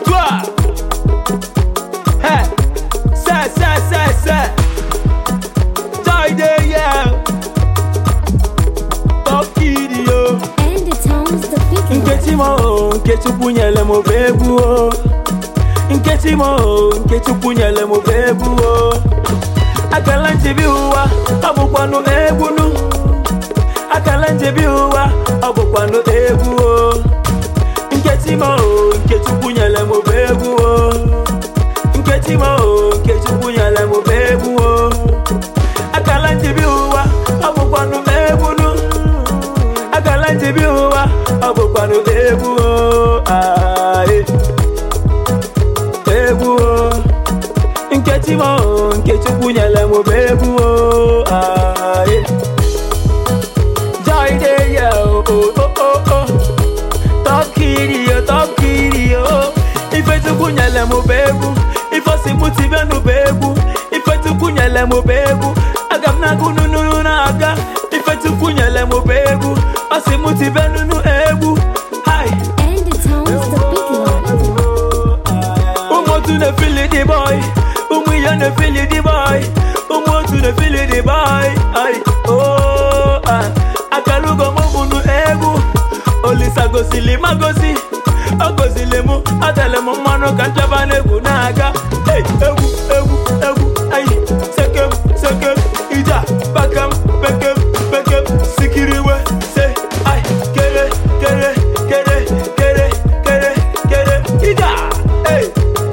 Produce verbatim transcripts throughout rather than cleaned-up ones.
Igua. Hey, say, say, say, say. Joy day, yeah. Top idiot. And the tones the big Nkechi mo, Nkechi punyele mo bebu o. Nkechi mo, Nkechi punyele mo bebu o. Akalanche bi uwa, abukwanu egunu. Akalanche bi uwa, abukwanu ebu o. Nkechi mo, Nkechi punyele mo bebu o. Nkechi mo, Nkechi punyele mo bebu o. Akalanche bi uwa, abukwanu egunu. Akalanche bi uwa, abukwanu ebu o. Ah, eh. Ebu o. Nkechi mo, Nkechi punyele mo bebu o. Ah, eh. Joy day, yeah, oh, oh, oh, oh. Top kitty, oh, top kitty, oh. Ife tu punyele mo bebu. Ife si motive no bebu. Ife tu punyele mo bebu. Agam na gunu nu na aga. Ife tu punyele mo bebu. Asi motive no nu ebu. Hi. And the tones the big one. Umo tu ne feel the boy. Umu ya ne feel the boy. Umo tu ne feel the boy. Ay, oh, ah. Akalugo mo bunu ebu. Olisa gosili magosi. Ogosile mu. Atele mo mano kanjaba negu naga. Hey, ebu, ebu, ebu. Ay, sekem, sekem. Ija, bakam, bekem, bekem. Sikiriwe, say, ay, kere, kere, kere, kere, kere, kere. Ija, hey.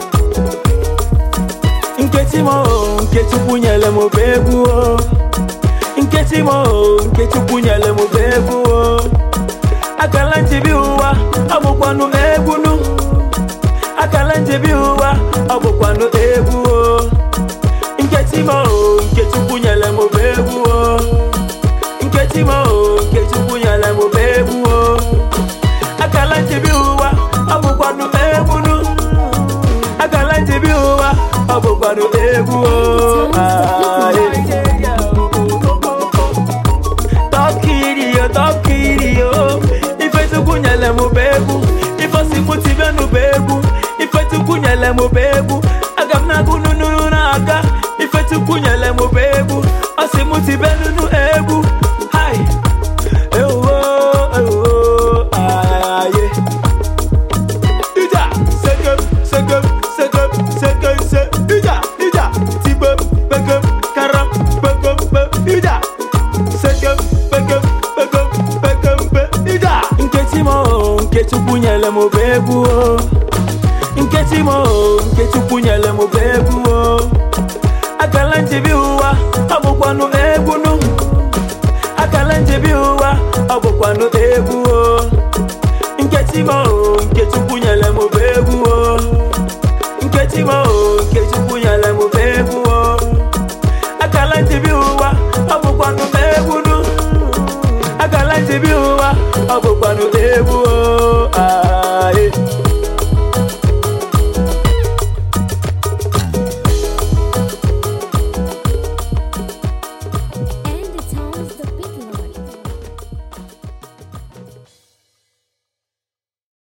Nkechi mo, Nkechi punyele mo bebu o. Nkechi mo, Nkechi punyele mo bebu o. Akalanche bi uwa, abukwanu egunu. Akalanche bi uwa, abukwanu ebu o. Nkechi mo, Nkechi punyele mo bebu o. Nkechi mo, Nkechi punyele mo bebu o. Akalanche bi uwa, abukwanu egunu. Akalanche bi uwa, abukwanu ebu o. Ah, yeah. Top kitty, oh, top kitty, oh. Ife tu kunyele mo bebu. Ife si motive no bebu. Ife tu kunyele mo bebu. Agam na gunu nu na aga. Ife tu kunyele mo bebu. Asi motive no nu ebu. Hi. Eh oh, eh oh, ah yeah. Ija, sekem, sekem, sekem, sekem, se. Ija, ija, tibe, bekem, karam, bekem, be. Ija, sekem, bekem, bekem, bekem, be. Ija. Nkechi mo, Nkechi punyele mo bebu o. Nkechi mo, Nkechi punyele mo bebu o. Akalanche bi uwa, abukwanu egunu. Akalanche bi uwa, abukwanu ebu o. Nkechi mo, Nkechi punyele mo bebu o.